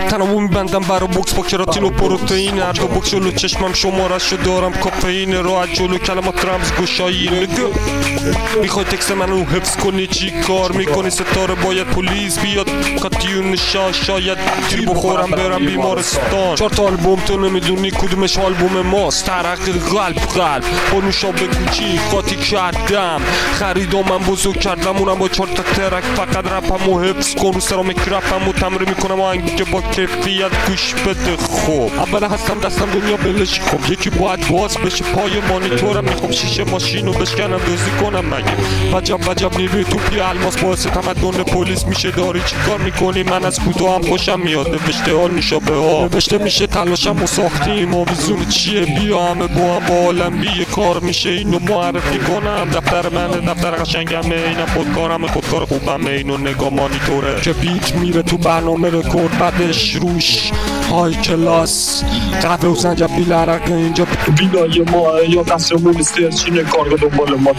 تنمو میبندم برا بوکس با کراتین و پروتئین. هر دو بوکس جلو چشمم شمارش رو دارم کافئین. راحت جلو کلمات رمز گشایی. میخوای تکست منو حفظ کنی چی کار میکنی؟ ستاره باید پلیس بیاد کاتیون شاید تیر بخورم برم بیمارستان. 4 تا آلبوم تو نمیدونی کدومش آلبوم ماست. ترق قلب با نوشابه کوچیک قاطی کردم. خریدم بزرگ کردم اونم با 4 تا ترک. فقط رپمو حفظ کن رو سرامیک رپمو تمرین میکنم آهنگ با کیفیت گوش بده. خوب اول هستم دستم دنیا بلش. خب یکی باید باز بشه پای مانیتورم. میخوام شیشه ماشینو بشکنم دوزی کنم مگه وجب نیروی توپی الماس باعث تمدن پلیس میشه. داری چی کار میکنی؟ من از کوتاه هم خوشم میاد. نوشته ها نوشابه ها نوشته میشه تلاشم و ساختیم. آویزون چیه؟ بیا همه با هم با عالم بیه کار میشه. اینو معرفی کنم دفتر منه دفتر قشنگمه. اینم خودکار خوبمه. اینو نگاه مانیتوره که بیت میره تو برنامه رکورد. بعدش روش های کلاس قهوه و زنجبیل عرق. اینجا بینای ما یا دستمون استرچینه کار دنبال ما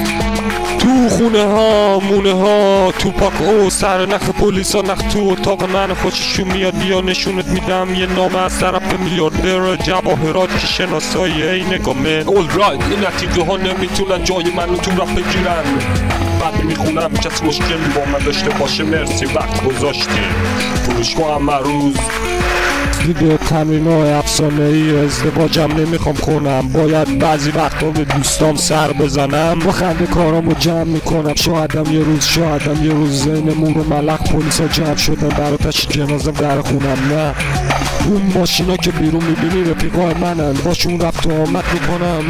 تو خونه ها مونه ها تو پاک او سر نخ پلیس ها نخ تو اتاق من. خوششون میاد بیا نشونت میدم یه نامه از طرف میلیاردر جواهرات که شناسایی ای نگاه من. اول رایت این نتیجه ها نمیتونن جای منو تو رفت بگیرن. بعد میخونم کسی مشکل با من داشته باشه مرسی وقت گذاشتی. فروشگاه هم روز دیگه تمرین های افسانه ای ازدواجم نمیخوام کنم. باید بعضی وقتا به دوستام سر بزنم. با خنده کارامو جمع میکنم. شایدم یه روز زین مور و ملخ پلیسا جمع شدن براتش جنازم در خونم. نه اون ماشینا که بیرون میبینی رفیقای منن. باشون رفت و آمد میکنم.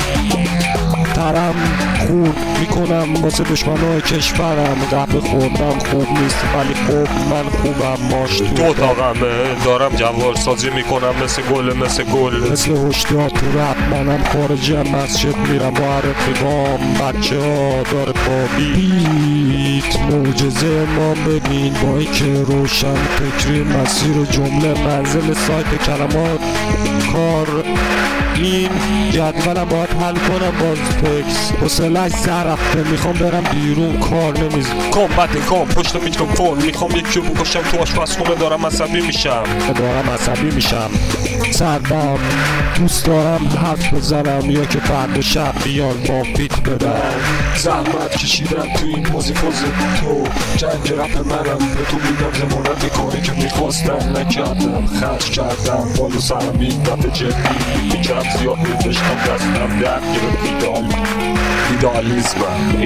ترم خورد میکنم واسه دشمنای کشورم. قهوه خوردم خوب نیست ولی خوب من خوبم. ماش تو اتاقمه دارم جوار سازی میکنم مثل گل مثل هشدار تو رپ. منم خارج مسجد میرم با رفیقام. بچه ها داره با بیت معجزه ما ببین با این که روشن فکری مسیر جمله منزل سایت کلمات کار. این جدولم باید حل کنم باز تکس حوصله‌اش سر رفته. میخوام برم بیرون کار کام پشت میکروفون. میخوام یکی رو بکشم تو آشپزخونه. دارم عصبی میشم سردم دوست دارم حرف بزنم یا که فردا شب بیان با فیت بدم. زحمت کشیدم تو این موزی تو جنگ رپ منم. به تو میدم زمانت کاری که میخواستم نکردم. خرج کردم بالو سرم این دفعه جدی میکرم زیاد میفشتم دستم در گرفت. ایدئالیزم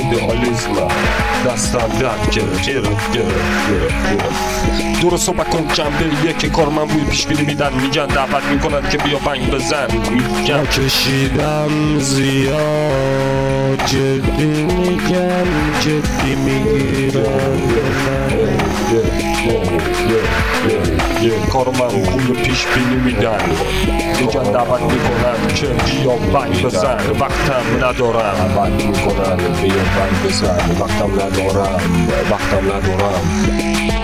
دستم در گرفت. درست صحبت کن جنبه یک کار من روی پیش بینی میدن. میگن دعوت میکنن که بیا بنگ بزن. میگن کشیدم زیاد جدی میگم جدی میگیرم. کار من روی پیش بینی میدن. میگن دعوت میکنن که بیا بنگ بزن. وقتم ندارم. بنگ میکنن بیا بنگ بزن. وقتم ندارم.